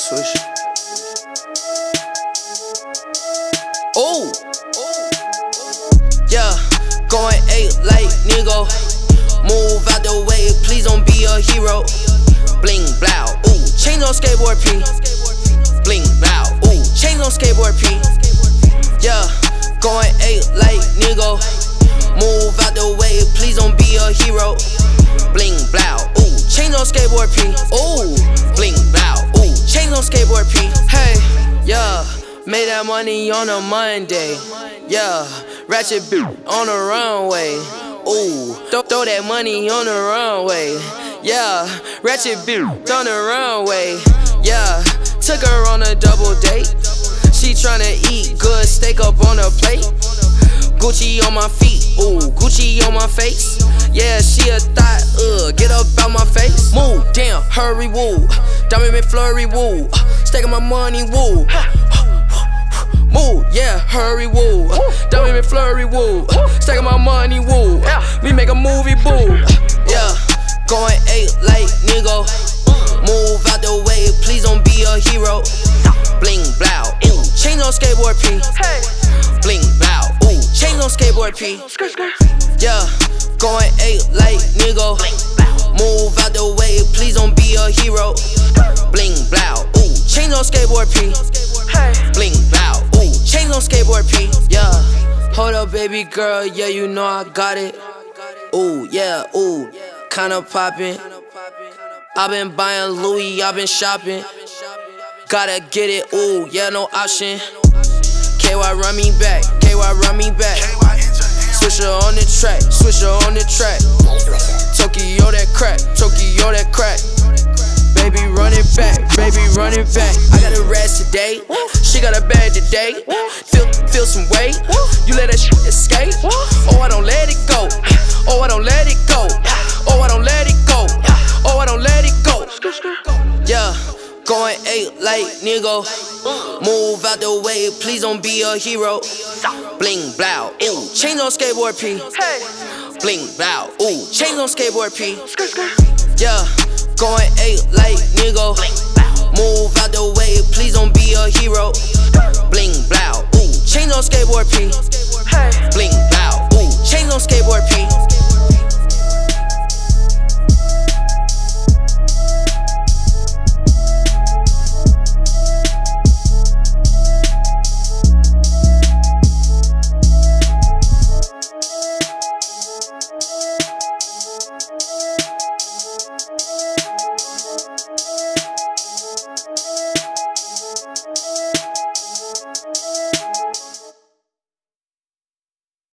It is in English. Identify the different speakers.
Speaker 1: switch. Oh, yeah, going 8 like nigga. Move out the way, please don't be a hero. Bling blow, ooh, chains on skateboard P. Bling blow, ooh, chains on skateboard P. Yeah, going 8 like nigga. Move out the way, please don't be a hero. Bling blow, ooh, chains on skateboard P. Ooh, bling blow, ooh, chains on skateboard P. Hey, yeah, made that money on a Monday. Yeah, ratchet beat on the runway. Ooh, throw that money on the runway. Yeah, ratchet beat on the runway. Yeah, took her on a double date. She tryna eat good steak up on a plate. Gucci on my feet, ooh, Gucci on my face. Yeah, she a thought, get up out my face. Move, damn, hurry, woo. Diamond McFlurry, woo. Staking my money, woo. Move, yeah, hurry, woo. Diamond McFlurry, woo. Staking my money, woo. We make a movie, boo. Yeah, going 8 like nigga. Move out the way, please don't be a hero. Bling blow, ooh, chains on skateboard P. Bling blow, ooh, chains on skateboard P. Yeah, going 8 like nigga. Move out the way, please don't be a hero. Bling blow, ooh, chains on skateboard P. Bling blow, ooh, chains on skateboard P. Yeah, hold up baby girl, yeah you know I got it. Ooh, yeah, ooh, kinda poppin'. I been buying Louis, I been shopping. Gotta get it, ooh, yeah, no option. KY run me back, KY run me back. Swisher on the track, Swisher on the track. Tokyo that crack, Tokyo that crack. Baby run it back, baby run it back. I got a rest today, she got a bag today. Feel some weight, you let that shit escape. Oh, I don't let it go, oh, I don't let it go. Oh, I don't let it go, oh, I don't let it go. Yeah, going 8 like nigga. Move out the way, please don't be a hero. Bling blow, ooh, chains on skateboard P. Bling blow, ooh, chains on skateboard P. Yeah, going 8 like nigga. Move out the way, please don't be a hero. Bling blow, ooh, chains on skateboard P. Bling blow, ooh, chains on skateboard P.